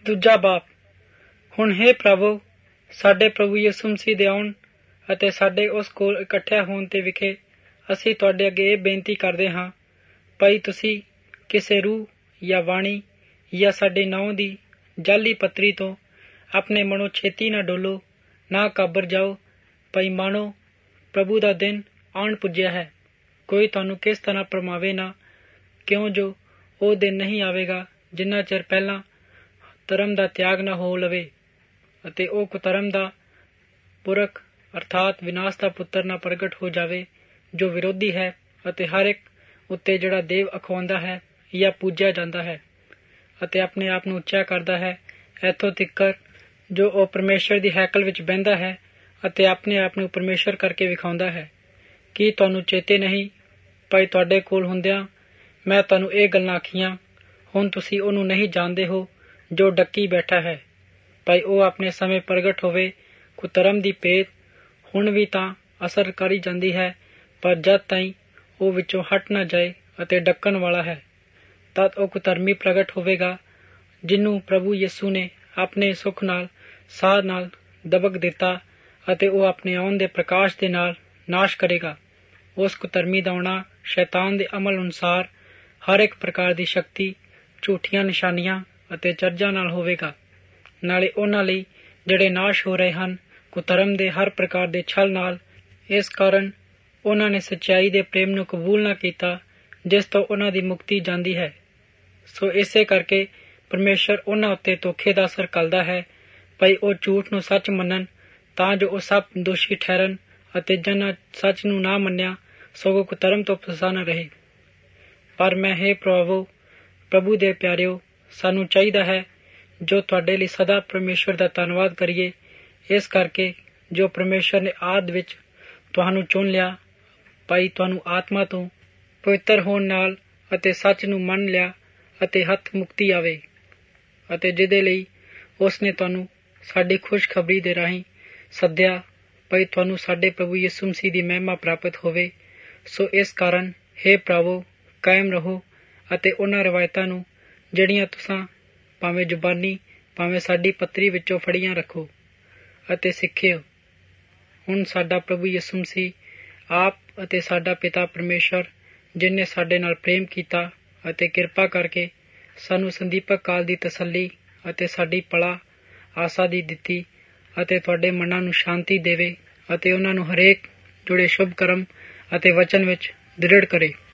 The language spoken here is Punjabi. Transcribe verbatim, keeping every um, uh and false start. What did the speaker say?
ਦੂਜਾ ਬਾਪ। ਹੁਣ ਹੇ ਪ੍ਰਭੂ, ਸਾਡੇ ਪ੍ਰਭੂ ਯਿਸੂ ਮਸੀਹ ਦੇ ਆਉਣ ਅਤੇ ਸਾਡੇ ਉਸ ਕੋਲ ਇਕੱਠਿਆ ਹੋਣ ਤੇ ਵਿਖੇ ਅਸੀਂ ਤੁਹਾਡੇ ਅੱਗੇ ਇਹ ਬੇਨਤੀ ਕਰਦੇ ਹਾਂ, ਭਾਈ ਤੁਸੀਂ ਕਿਸੇ ਰੂਹ ਜਾਂ ਵਾਣੀ ਜਾਂ ਸਾਡੇ ਨਾਂ ਦੀ ਜਾਲੀ ਪੱਤਰੀ ਤੋਂ ਆਪਣੇ ਮਨੋਂ ਛੇਤੀ ਨਾ ਡੋਲੋ, ਨਾ ਘਾਬਰ ਜਾਓ, ਭਾਈ ਮਾਣੋ ਪ੍ਰਭੂ ਦਾ ਦਿਨ ਆਉਣ ਪੁੱਜਿਆ ਹੈ। ਕੋਈ ਤੁਹਾਨੂੰ ਕਿਸ ਤਰ੍ਹਾਂ ਭਰਮਾਵੇ ਨਾ, ਕਿਉਂ ਜੋ ਉਹ ਦਿਨ ਨਹੀਂ ਆਵੇਗਾ ਜਿੰਨਾ ਚਿਰ ਪਹਿਲਾਂ ਧਰਮ ਦਾ ਤਿਆਗ ਨਾ ਹੋ ਲਵੇ ਅਤੇ ਉਹ ਕੁਧਰਮ ਦਾ ਪੁਰਖ ਅਰਥਾਤ ਵਿਨਾਸ਼ ਦਾ ਪੁੱਤਰ ਨਾ ਪ੍ਰਗਟ ਹੋ ਜਾਵੇ, ਜੋ ਵਿਰੋਧੀ ਹੈ ਅਤੇ ਹਰ ਇੱਕ ਉੱਤੇ ਜਿਹੜਾ ਦੇਵ ਅਖਵਾਉਂਦਾ ਹੈ ਜਾਂ ਪੂਜਿਆ ਜਾਂਦਾ ਹੈ ਅਤੇ ਆਪਣੇ ਆਪ ਨੂੰ ਉੱਚਾ ਕਰਦਾ ਹੈ, ਇੱਥੋਂ ਤੀਕਰ ਜੋ ਉਹ ਪਰਮੇਸ਼ਰ ਦੀ ਹੈਕਲ ਵਿੱਚ ਬਹਿੰਦਾ ਹੈ ਅਤੇ ਆਪਣੇ ਆਪ ਨੂੰ ਪਰਮੇਸ਼ਰ ਕਰਕੇ ਵਿਖਾਉਂਦਾ ਹੈ। ਕੀ ਤੁਹਾਨੂੰ ਚੇਤੇ ਨਹੀਂ, ਭਾਈ ਤੁਹਾਡੇ ਕੋਲ ਹੁੰਦਿਆਂ ਮੈਂ ਤੁਹਾਨੂੰ ਇਹ ਗੱਲਾਂ ਆਖੀਆਂ। ਹੁਣ ਤੁਸੀਂ ਉਹਨੂੰ ਨਹੀਂ ਜਾਣਦੇ ਹੋ ਜੋ ਡੱਕੀ ਬੈਠਾ ਹੈ, ਭਾਈ ਉਹ ਆਪਣੇ ਸਮੇਂ ਪ੍ਰਗਟ ਹੋਵੇ। ਕੁਧਰਮ ਦੀ ਭੇਦ ਹੁਣ ਵੀ ਤਾਂ ਅਸਰ ਕਰੀ ਜਾਂਦੀ ਹੈ, ਪਰ ਜਦ ਤਾਈਂ ਉਹ ਵਿੱਚੋਂ ਹਟ ਨਾ ਜਾਏ ਅਤੇ ਡੱਕਣ ਵਾਲਾ ਹੈ, ਤਦ ਉਹ ਕੁਧਰਮੀ ਪ੍ਰਗਟ ਹੋਵੇਗਾ, ਜਿਹਨੂੰ ਪ੍ਰਭੂ ਯਿਸੂ ਨੇ ਆਪਣੇ ਸੁੱਖ ਨਾਲ ਸਾਹ ਨਾਲ ਦਬਕ ਦਿੱਤਾ ਅਤੇ ਉਹ ਆਪਣੇ ਆਉਣ ਦੇ ਪ੍ਰਕਾਸ਼ ਦੇ ਨਾਲ ਨਾਸ਼ ਕਰੇਗਾ। ਉਸ ਕੁਧਰਮੀ ਦਾ ਆਉਣਾ ਸ਼ੈਤਾਨ ਦੇ ਅਮਲ ਅਨੁਸਾਰ ਹਰ ਇੱਕ ਪ੍ਰਕਾਰ ਦੀ ਸ਼ਕਤੀ, ਝੂਠੀਆਂ ਨਿਸ਼ਾਨੀਆਂ ਅਤੇ ਚਰਜਾਂ ਨਾਲ ਹੋਵੇਗਾ। ਨਾਲੇ ਉਹਨਾਂ ਲਈ ਜਿਹੜੇ ਨਾਸ਼ ਹੋ ਰਹੇ ਹਨ ਕੁਧਰਮ ਦੇ ਹਰ ਪ੍ਰਕਾਰ ਦੇ ਛਲ ਨਾਲ, ਇਸ ਕਾਰਨ ਉਹਨਾਂ ਨੇ ਸੱਚਾਈ ਦੇ ਪ੍ਰੇਮ ਨੂੰ ਕਬੂਲ ਨਾ ਕੀਤਾ ਜਿਸ ਤੋਂ ਉਹਨਾਂ ਦੀ ਮੁਕਤੀ ਜਾਂਦੀ ਹੈ। ਸੋ ਇਸੇ ਕਰਕੇ ਪਰਮੇਸ਼ਰ ਉਹਨਾਂ ਉੱਤੇ ਧੋਖੇ ਦਾ ਅਸਰ ਘੱਲਦਾ ਹੈ, ਭਾਈ ਉਹ ਝੂਠ ਨੂੰ ਸੱਚ ਮੰਨਣ, ਤਾਂ ਜੋ ਉਹ ਸਭ ਦੋਸ਼ੀ ਠਹਿਰਨ ਅਤੇ ਜਿਨ੍ਹਾਂ ਸੱਚ ਨੂੰ ਨਾ ਮੰਨਿਆ ਸਗੋਂ ਕੁਧਰਮ ਤੋਂ ਫਸਾ ਨਾ ਰਹੇ। ਪਰ ਮੈਂ ਹੇ ਪ੍ਰਭੂ ਪ੍ਰਭੂ ਦੇ ਪਿਆਰਿਓ, ਸਾਨੂੰ ਚਾਹੀਦਾ ਹੈ ਜੋ ਤੁਹਾਡੇ ਲਈ ਸਦਾ ਪਰਮੇਸ਼ਰ ਦਾ ਧੰਨਵਾਦ ਕਰੀਏ, ਇਸ ਕਰਕੇ ਜੋ ਪਰਮੇਸ਼ਰ ਨੇ ਆਦਿ ਵਿੱਚ ਤੁਹਾਨੂੰ ਚੁਣ ਲਿਆ, ਭਾਈ ਤੁਹਾਨੂੰ ਆਤਮਾ ਤੋਂ ਪਵਿੱਤਰ ਹੋਣ ਨਾਲ ਅਤੇ ਸੱਚ ਨੂੰ ਮੰਨ ਲਿਆ ਅਤੇ ਹੱਥ ਮੁਕਤੀ ਆਵੇ, ਅਤੇ ਜਿਹਦੇ ਲਈ ਉਸ ਨੇ ਤੁਹਾਨੂੰ ਸਾਡੀ ਖੁਸ਼ਖਬਰੀ ਦੇ ਰਾਹੀਂ ਸੱਦਿਆ, ਭਾਈ ਤੁਹਾਨੂੰ ਸਾਡੇ ਪ੍ਰਭੂ ਯਿਸੂ ਮਸੀਹ ਦੀ ਮਹਿਮਾ ਪ੍ਰਾਪਤ ਹੋਵੇ। ਸੋ ਇਸ ਕਾਰਨ ਹੇ ਪ੍ਰਭੂ ਕਾਇਮ ਰਹੋ ਅਤੇ ਉਹਨਾਂ ਰਵਾਇਤਾਂ ਨੂੰ ਜਿਹੜੀਆਂ ਤੁਸਾਂ ਭਾਵੇਂ ਜ਼ੁਬਾਨੀ ਭਾਵੇਂ ਸਾਡੀ ਪੱਤਰੀ ਵਿੱਚੋਂ ਫੜੀਆਂ ਰੱਖੋ ਅਤੇ ਸਿੱਖਿਓ। ਹੁਣ ਸਾਡਾ ਪ੍ਰਭੂ ਯਿਸੂ ਮਸੀਹ ਆਪ ਅਤੇ ਸਾਡਾ ਪਿਤਾ ਪਰਮੇਸ਼ਰ, ਜਿਹਨੇ ਸਾਡੇ ਨਾਲ ਪ੍ਰੇਮ ਕੀਤਾ ਅਤੇ ਕਿਰਪਾ ਕਰਕੇ ਸਾਨੂੰ ਸੰਦੀਪਕ ਕਾਲ ਦੀ ਤਸੱਲੀ ਅਤੇ ਸਾਡੀ ਪਲਾ ਆਸਾ ਦੀ ਦਿੱਤੀ, ਅਤੇ ਤੁਹਾਡੇ ਮਨਾਂ ਨੂੰ ਸ਼ਾਂਤੀ ਦੇਵੇ ਅਤੇ ਉਹਨਾਂ ਨੂੰ ਹਰੇਕ ਜੁੜੇ ਸ਼ੁਭ ਕਰਮ ਅਤੇ ਵਚਨ ਵਿੱਚ ਦ੍ਰਿੜ ਕਰੇ।